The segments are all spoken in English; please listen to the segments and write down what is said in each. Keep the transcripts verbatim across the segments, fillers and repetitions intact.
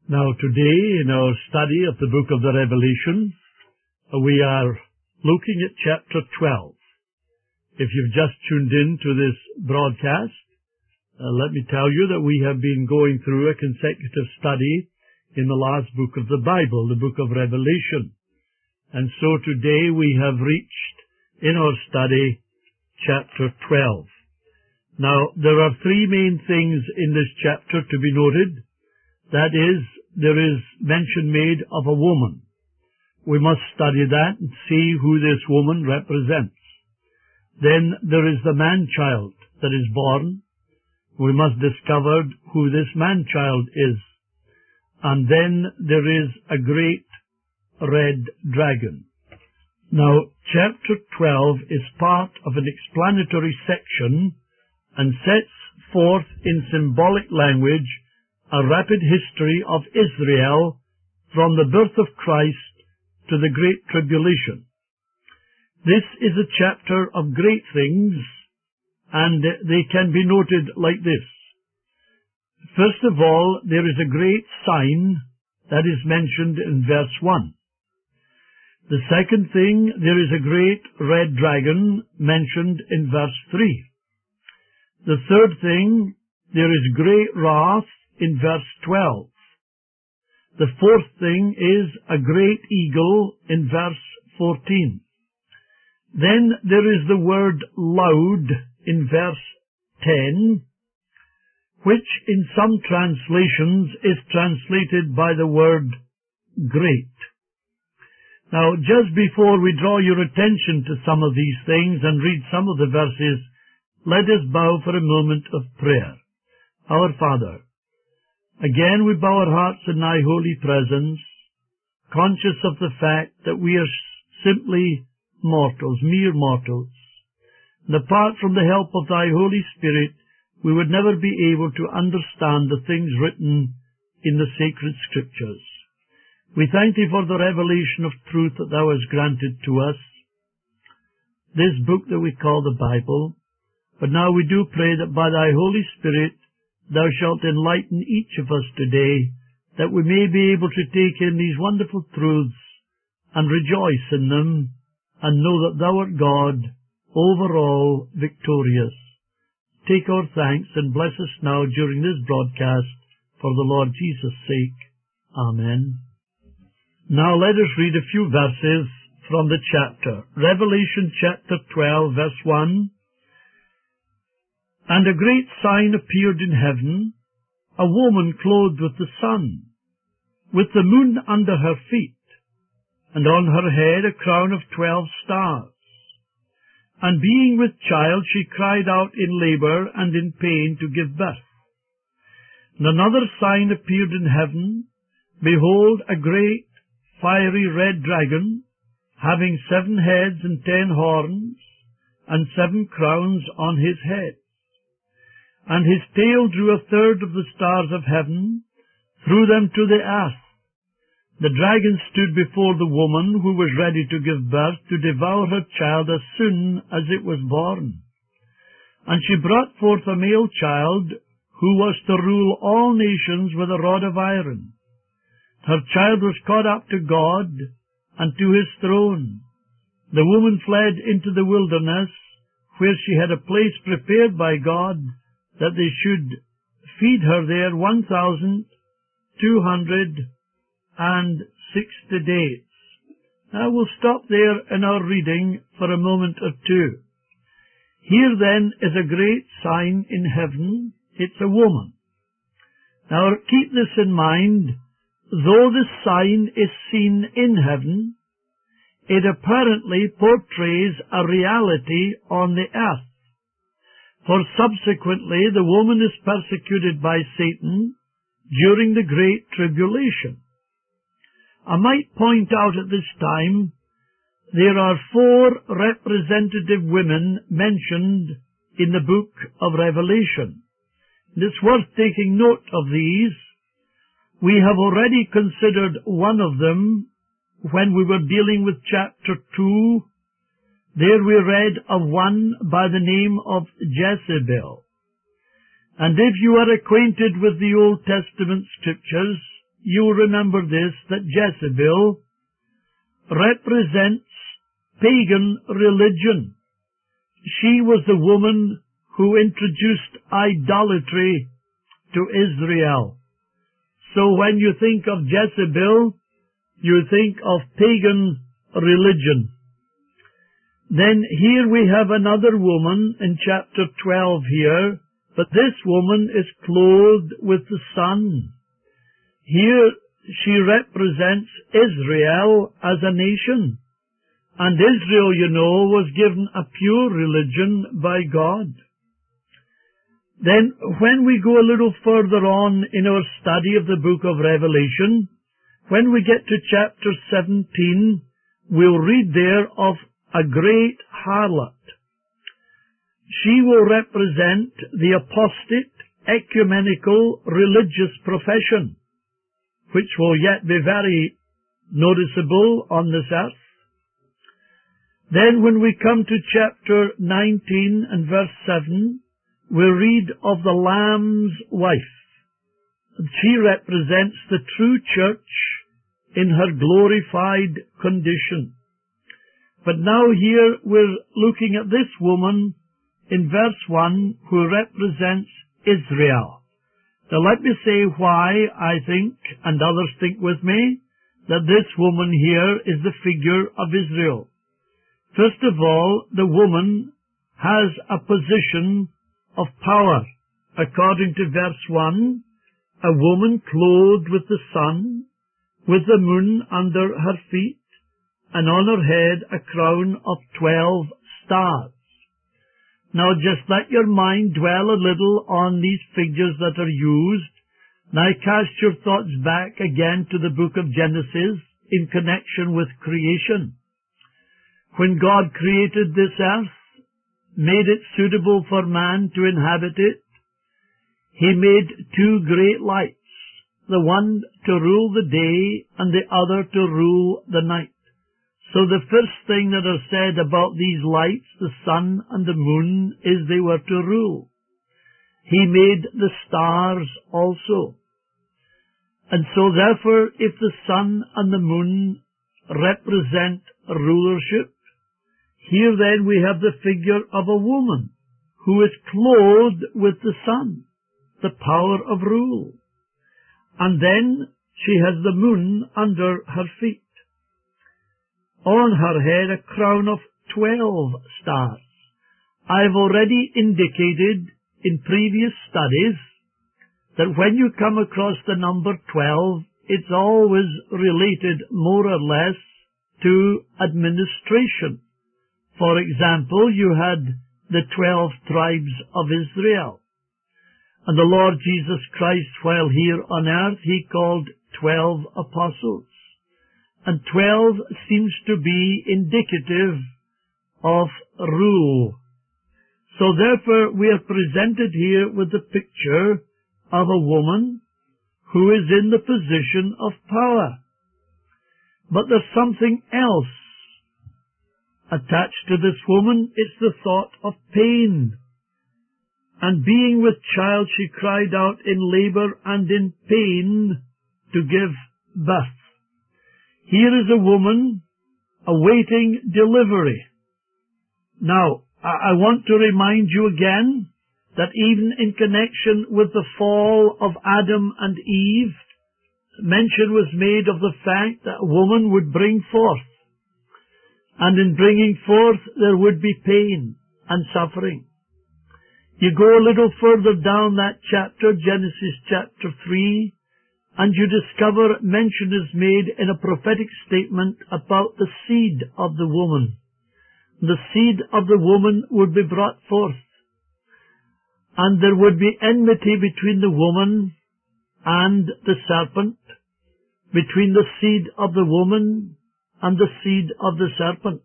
Now today, in our study of the book of the Revelation, we are looking at chapter twelve. If you've just tuned in to this broadcast, uh, let me tell you that we have been going through a consecutive study in the last book of the Bible, the book of Revelation. And so today we have reached, in our study, chapter twelve. Now, there are three main things in this chapter to be noted. That is, there is mention made of a woman. We must study that and see who this woman represents. Then there is the man-child that is born. We must discover who this man-child is. And then there is a great red dragon. Now, chapter twelve is part of an explanatory section and sets forth in symbolic language a rapid history of Israel from the birth of Christ to the Great Tribulation. This is a chapter of great things, and they can be noted like this. First of all, there is a great sign that is mentioned in verse one. The second thing, there is a great red dragon mentioned in verse three. The third thing, there is great wrath in verse twelve. The fourth thing is a great eagle in verse fourteen. Then there is the word loud in verse ten, which in some translations is translated by the word great. Now, just before we draw your attention to some of these things and read some of the verses, let us bow for a moment of prayer. Our Father, again we bow our hearts in Thy holy presence, conscious of the fact that we are simply mortals, mere mortals. And apart from the help of Thy Holy Spirit, we would never be able to understand the things written in the sacred Scriptures. We thank Thee for the revelation of truth that Thou hast granted to us, this book that we call the Bible. But now we do pray that by Thy Holy Spirit Thou shalt enlighten each of us today, that we may be able to take in these wonderful truths and rejoice in them, and know that Thou art God, over all victorious. Take our thanks and bless us now during this broadcast, for the Lord Jesus' sake. Amen. Now let us read a few verses from the chapter. Revelation chapter twelve, verse one. And a great sign appeared in heaven, a woman clothed with the sun, with the moon under her feet, and on her head a crown of twelve stars. And being with child, she cried out in labour and in pain to give birth. And another sign appeared in heaven, behold, a great fiery red dragon, having seven heads and ten horns, and seven crowns on his head. And his tail drew a third of the stars of heaven, threw them to the earth. The dragon stood before the woman who was ready to give birth to devour her child as soon as it was born. And she brought forth a male child who was to rule all nations with a rod of iron. Her child was caught up to God and to his throne. The woman fled into the wilderness, where she had a place prepared by God, that they should feed her there one thousand two hundred and sixty days. Now we'll stop there in our reading for a moment or two. Here then is a great sign in heaven. It's a woman. Now keep this in mind. Though this sign is seen in heaven, it apparently portrays a reality on the earth. For subsequently the woman is persecuted by Satan during the Great Tribulation. I might point out at this time there are four representative women mentioned in the book of Revelation. It's worth taking note of these. We have already considered one of them when we were dealing with chapter two. There we read of one by the name of Jezebel. And if you are acquainted with the Old Testament Scriptures, you remember this, that Jezebel represents pagan religion. She was the woman who introduced idolatry to Israel. So when you think of Jezebel, you think of pagan religion. Then here we have another woman in chapter twelve here, but this woman is clothed with the sun. Here she represents Israel as a nation. And Israel, you know, was given a pure religion by God. Then when we go a little further on in our study of the book of Revelation, when we get to chapter seventeen, we'll read there of a great harlot. She will represent the apostate ecumenical religious profession, which will yet be very noticeable on this earth. Then when we come to chapter nineteen and verse seven, we'll read of the Lamb's wife. She represents the true church in her glorified condition. But now here we're looking at this woman in verse one who represents Israel. Now let me say why I think, and others think with me, that this woman here is the figure of Israel. First of all, the woman has a position of power. According to verse one, a woman clothed with the sun, with the moon under her feet, and on her head a crown of twelve stars. Now just let your mind dwell a little on these figures that are used. Now cast your thoughts back again to the book of Genesis in connection with creation. When God created this earth, made it suitable for man to inhabit it, He made two great lights, the one to rule the day and the other to rule the night. So the first thing that is said about these lights, the sun and the moon, is they were to rule. He made the stars also. And so therefore, if the sun and the moon represent rulership, here then we have the figure of a woman who is clothed with the sun, the power of rule. And then she has the moon under her feet. On her head a crown of twelve stars. I've already indicated in previous studies that when you come across the number twelve, it's always related more or less to administration. For example, you had the twelve tribes of Israel. And the Lord Jesus Christ, while here on earth, He called twelve apostles. And twelve seems to be indicative of rule. So therefore we are presented here with the picture of a woman who is in the position of power. But there's something else attached to this woman. It's the thought of pain. And being with child, she cried out in labor and in pain to give birth. Here is a woman awaiting delivery. Now, I want to remind you again that even in connection with the fall of Adam and Eve, mention was made of the fact that a woman would bring forth. And in bringing forth, there would be pain and suffering. You go a little further down that chapter, Genesis chapter three, and you discover mention is made in a prophetic statement about the seed of the woman. The seed of the woman would be brought forth, and there would be enmity between the woman and the serpent, between the seed of the woman and the seed of the serpent.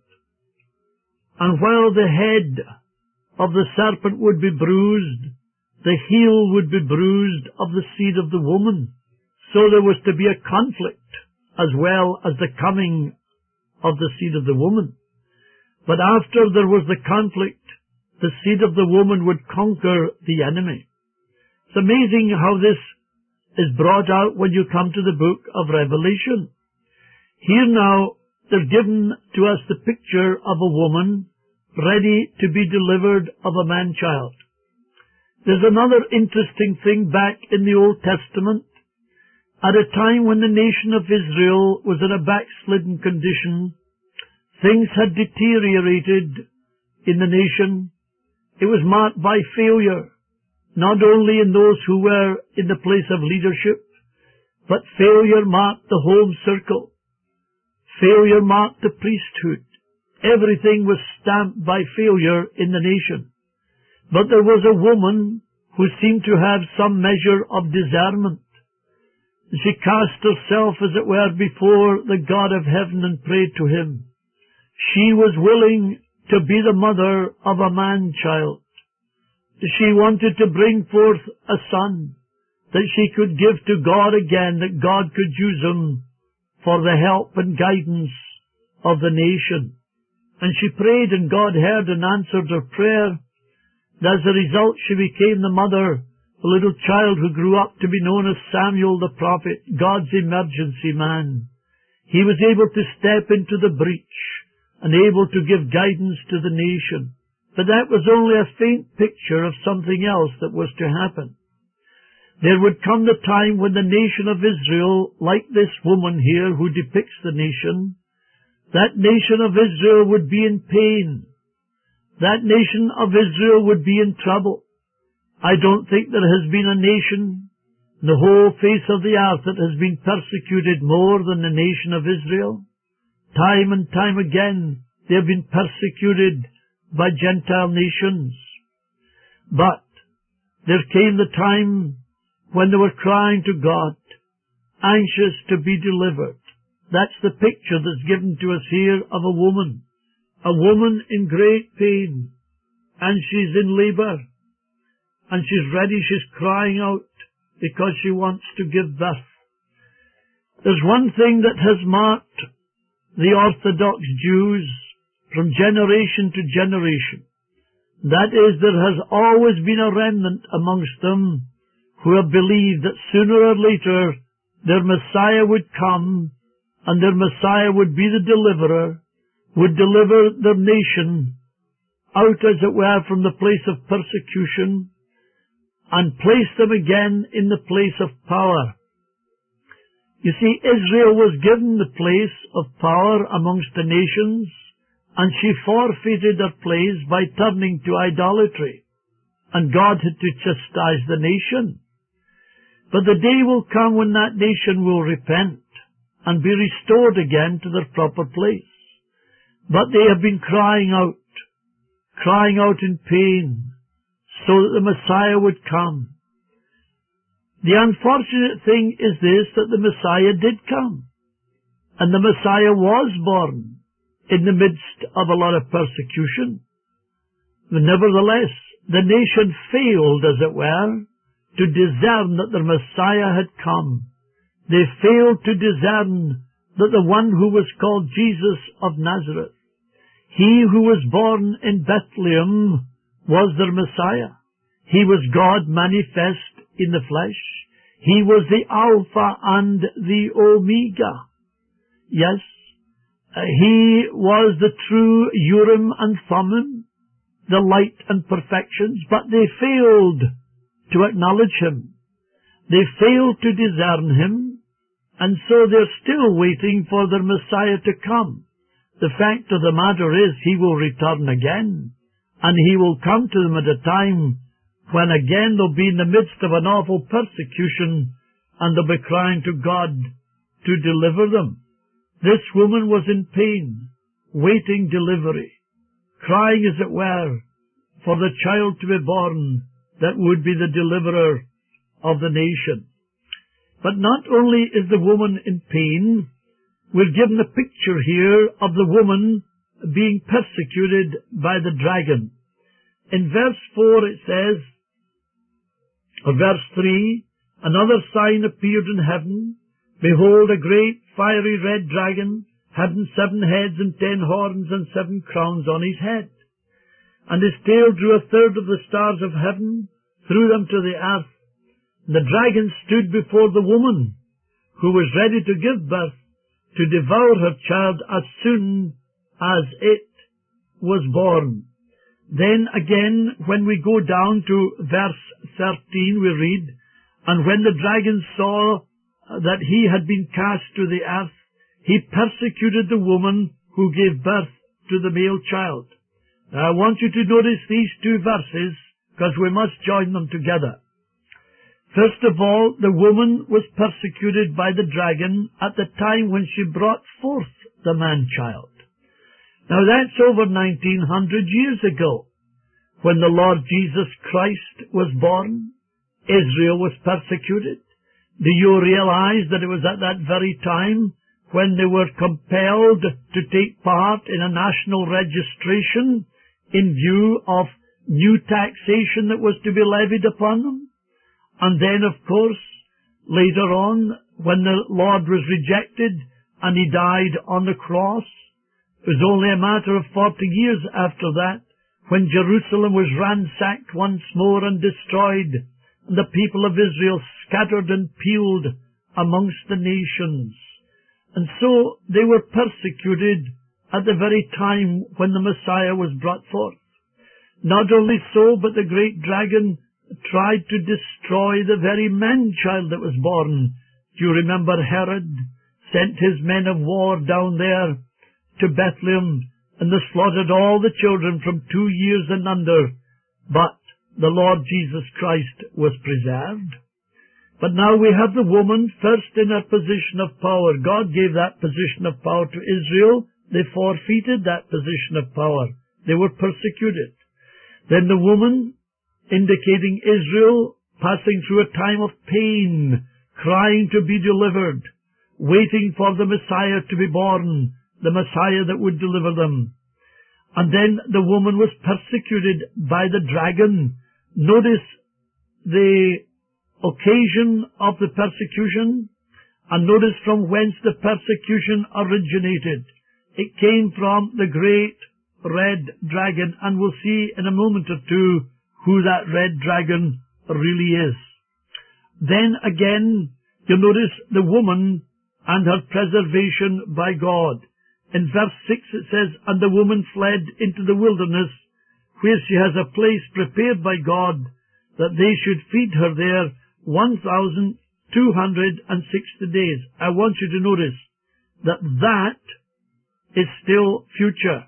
And while the head of the serpent would be bruised, the heel would be bruised of the seed of the woman. So there was to be a conflict as well as the coming of the seed of the woman. But after there was the conflict, the seed of the woman would conquer the enemy. It's amazing how this is brought out when you come to the book of Revelation. Here now, they're given to us the picture of a woman ready to be delivered of a man-child. There's another interesting thing back in the Old Testament. At a time when the nation of Israel was in a backslidden condition, things had deteriorated in the nation. It was marked by failure, not only in those who were in the place of leadership, but failure marked the home circle. Failure marked the priesthood. Everything was stamped by failure in the nation. But there was a woman who seemed to have some measure of discernment. She cast herself, as it were, before the God of heaven and prayed to him. She was willing to be the mother of a man-child. She wanted to bring forth a son that she could give to God again, that God could use him for the help and guidance of the nation. And she prayed, and God heard and answered her prayer. And as a result, she became the mother, a little child who grew up to be known as Samuel the prophet, God's emergency man. He was able to step into the breach and able to give guidance to the nation. But that was only a faint picture of something else that was to happen. There would come the time when the nation of Israel, like this woman here who depicts the nation, that nation of Israel would be in pain. That nation of Israel would be in trouble. I don't think there has been a nation in the whole face of the earth that has been persecuted more than the nation of Israel. Time and time again, they have been persecuted by Gentile nations. But there came the time when they were crying to God, anxious to be delivered. That's the picture that's given to us here of a woman. A woman in great pain, and she's in labor, and she's ready, she's crying out because she wants to give birth. There's one thing that has marked the Orthodox Jews from generation to generation. That is, there has always been a remnant amongst them who have believed that sooner or later their Messiah would come, and their Messiah would be the deliverer, would deliver their nation out, as it were, from the place of persecution and place them again in the place of power. You see, Israel was given the place of power amongst the nations, and she forfeited her place by turning to idolatry, and God had to chastise the nation. But the day will come when that nation will repent and be restored again to their proper place. But they have been crying out, crying out in pain, so that the Messiah would come. The unfortunate thing is this, that the Messiah did come. And the Messiah was born in the midst of a lot of persecution. But nevertheless, the nation failed, as it were, to discern that the Messiah had come. They failed to discern that the one who was called Jesus of Nazareth, he who was born in Bethlehem, was their Messiah. He was God manifest in the flesh. He was the Alpha and the Omega. Yes, uh, he was the true Urim and Thummim, the light and perfections, but they failed to acknowledge him. They failed to discern him, and so they're still waiting for their Messiah to come. The fact of the matter is, he will return again, and he will come to them at a time when again they'll be in the midst of an awful persecution, and they'll be crying to God to deliver them. This woman was in pain, waiting delivery, crying, as it were, for the child to be born that would be the deliverer of the nation. But not only is the woman in pain, we're given a picture here of the woman being persecuted by the dragon. In verse four it says, or verse three, another sign appeared in heaven. Behold, a great fiery red dragon, having seven heads and ten horns and seven crowns on his head. And his tail drew a third of the stars of heaven, threw them to the earth. The dragon stood before the woman, who was ready to give birth, to devour her child as soon as it was born. Then again, when we go down to verse thirteen, we read, And when the dragon saw that he had been cast to the earth, he persecuted the woman who gave birth to the male child. Now, I want you to notice these two verses, because we must join them together. First of all, the woman was persecuted by the dragon at the time when she brought forth the man-child. Now, that's over nineteen hundred years ago, when the Lord Jesus Christ was born. Israel was persecuted. Do you realize that it was at that very time when they were compelled to take part in a national registration in view of new taxation that was to be levied upon them? And then, of course, later on, when the Lord was rejected and he died on the cross, it was only a matter of forty years after that when Jerusalem was ransacked once more and destroyed, and the people of Israel scattered and peeled amongst the nations. And so they were persecuted at the very time when the Messiah was brought forth. Not only so, but the great dragon tried to destroy the very man-child that was born. Do you remember Herod sent his men of war down there to Bethlehem, and they slaughtered all the children from two years and under, but the Lord Jesus Christ was preserved. But now we have the woman first in her position of power. God gave that position of power to Israel. They forfeited that position of power. They were persecuted. Then the woman, indicating Israel, passing through a time of pain, crying to be delivered, waiting for the Messiah to be born, the Messiah that would deliver them. And then the woman was persecuted by the dragon. Notice the occasion of the persecution, and notice from whence the persecution originated. It came from the great red dragon, and we'll see in a moment or two who that red dragon really is. Then again, you notice the woman and her preservation by God. In verse six it says, And the woman fled into the wilderness, where she has a place prepared by God, that they should feed her there one thousand two hundred sixty days. I want you to notice that that is still future.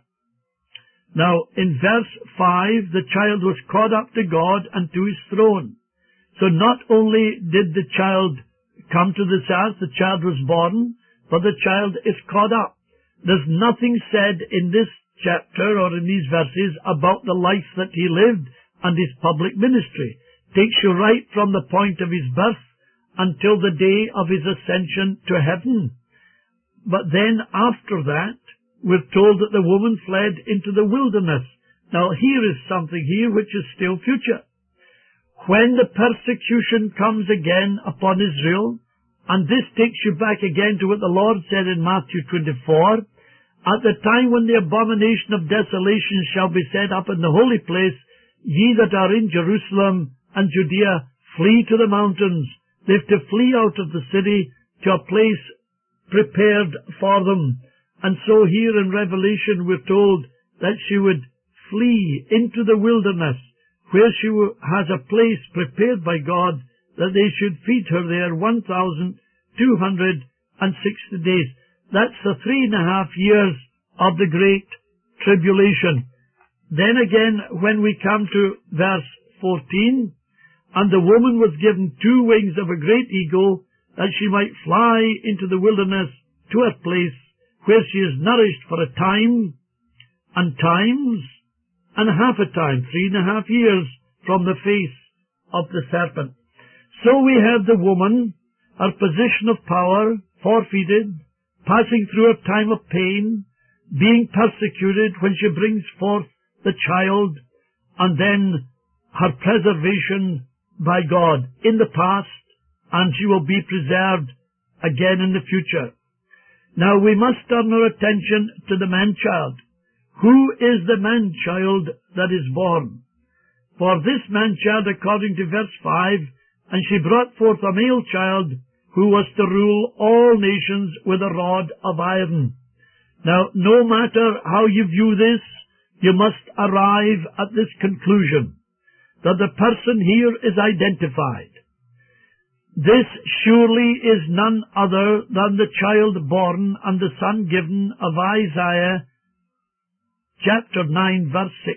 Now, in verse five, the child was caught up to God and to his throne. So not only did the child come to this earth, the child was born, but the child is caught up. There's nothing said in this chapter or in these verses about the life that he lived and his public ministry. Takes you right from the point of his birth until the day of his ascension to heaven. But then after that, we're told that the woman fled into the wilderness. Now here is something here which is still future. When the persecution comes again upon Israel, and this takes you back again to what the Lord said in Matthew twenty-four, at the time when the abomination of desolation shall be set up in the holy place, ye that are in Jerusalem and Judea, flee to the mountains. They have to flee out of the city to a place prepared for them. And so here in Revelation we're told that she would flee into the wilderness, where she has a place prepared by God, that they should feed her there one thousand two hundred sixty days. That's the three and a half years of the Great Tribulation. Then again, when we come to verse fourteen, And the woman was given two wings of a great eagle, that she might fly into the wilderness to a place where she is nourished for a time, and times, and half a time, three and a half years, from the face of the serpent. So we have the woman, her position of power, forfeited, passing through a time of pain, being persecuted when she brings forth the child, and then her preservation by God in the past, and she will be preserved again in the future. Now we must turn our attention to the man-child. Who is the man-child that is born? For this man-child, according to verse five, And she brought forth a male child, who was to rule all nations with a rod of iron. Now, no matter how you view this, you must arrive at this conclusion, that the person here is identified. This surely is none other than the child born and the son given of Isaiah chapter nine verse six.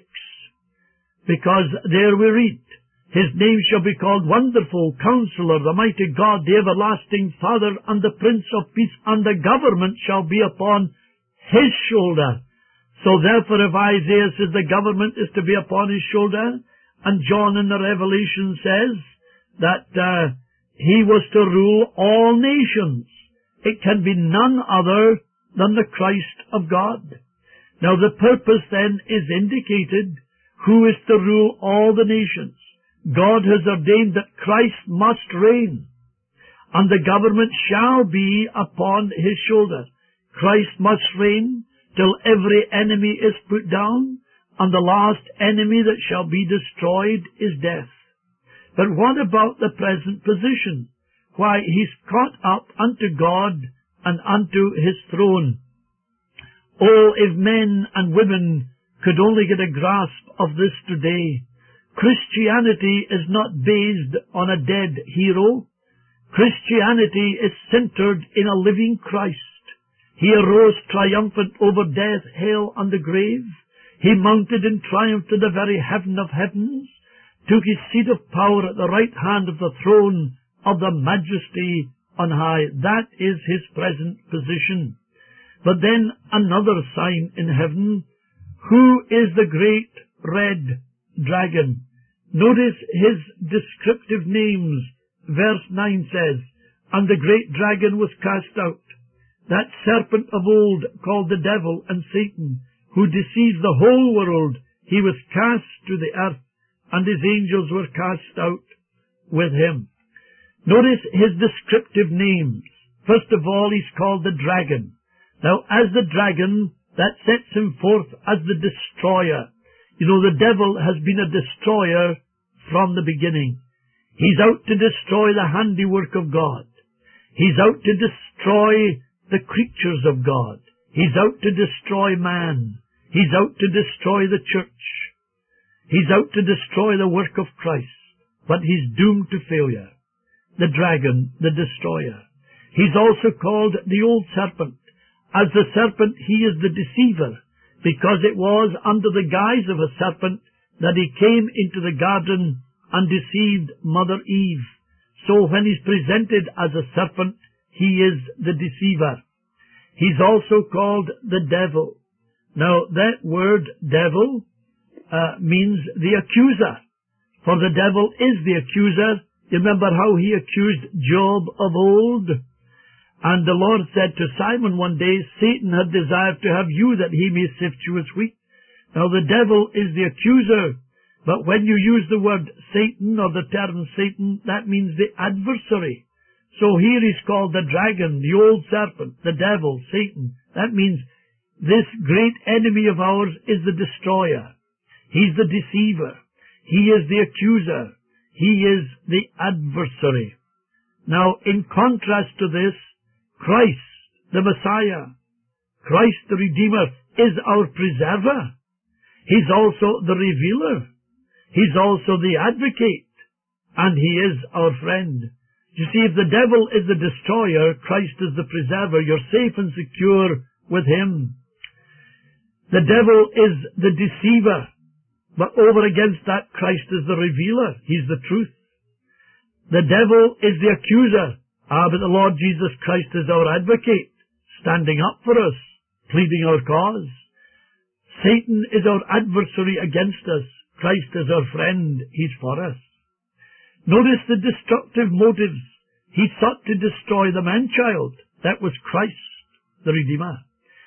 Because there we read, His name shall be called Wonderful, Counselor, the Mighty God, the Everlasting Father, and the Prince of Peace, and the government shall be upon His shoulder. So therefore, if Isaiah says the government is to be upon His shoulder, and John in the Revelation says that uh, He was to rule all nations, it can be none other than the Christ of God. Now the purpose then is indicated, who is to rule all the nations. God has ordained that Christ must reign, and the government shall be upon His shoulder. Christ must reign till every enemy is put down, and the last enemy that shall be destroyed is death. But what about the present position? Why, He's caught up unto God and unto His throne. Oh, if men and women could only get a grasp of this today. Christianity is not based on a dead hero. Christianity is centered in a living Christ. He arose triumphant over death, hell, and the grave. He mounted in triumph to the very heaven of heavens, took His seat of power at the right hand of the throne of the Majesty on high. That is His present position. But then another sign in heaven. Who is the great red dragon? Notice his descriptive names. Verse nine says, And the great dragon was cast out, that serpent of old called the devil and Satan, who deceived the whole world. He was cast to the earth, and his angels were cast out with him. Notice his descriptive names. First of all, he's called the dragon. Now, as the dragon, that sets him forth as the destroyer. You know, the devil has been a destroyer from the beginning. He's out to destroy the handiwork of God. He's out to destroy the creatures of God. He's out to destroy man. He's out to destroy the church. He's out to destroy the work of Christ. But he's doomed to failure. The dragon, the destroyer. He's also called the old serpent. As the serpent, he is the deceiver, because it was under the guise of a serpent that he came into the garden and deceived Mother Eve. So when he's presented as a serpent, he is the deceiver. He's also called the devil. Now, that word devil uh, means the accuser. For the devil is the accuser. You remember how he accused Job of old? And the Lord said to Simon one day, Satan had desired to have you that he may sift you as wheat. Now the devil is the accuser. But when you use the word Satan or the term Satan, that means the adversary. So here he's called the dragon, the old serpent, the devil, Satan. That means this great enemy of ours is the destroyer. He's the deceiver. He is the accuser. He is the adversary. Now, in contrast to this, Christ, the Messiah, Christ the Redeemer, is our preserver. He's also the revealer. He's also the advocate. And he is our friend. You see, if the devil is the destroyer, Christ is the preserver. You're safe and secure with him. The devil is the deceiver. But over against that, Christ is the revealer. He's the truth. The devil is the accuser. Ah, but the Lord Jesus Christ is our advocate, standing up for us, pleading our cause. Satan is our adversary against us. Christ is our friend. He's for us. Notice the destructive motives. He sought to destroy the man-child. That was Christ, the Redeemer.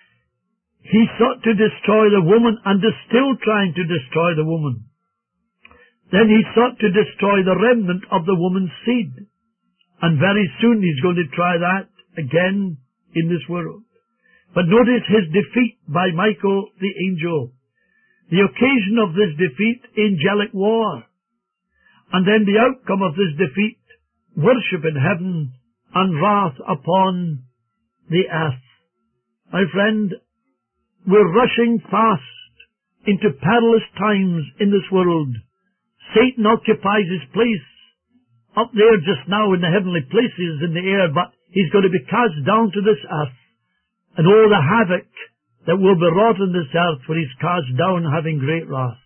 He sought to destroy the woman and is still trying to destroy the woman. Then he sought to destroy the remnant of the woman's seed. And very soon he's going to try that again in this world. But notice his defeat by Michael the angel. The occasion of this defeat, angelic war. And then the outcome of this defeat, worship in heaven and wrath upon the earth. My friend, we're rushing fast into perilous times in this world. Satan occupies his place up there just now in the heavenly places in the air, but he's going to be cast down to this earth. And all the havoc that will be wrought on this earth when he's cast down having great wrath.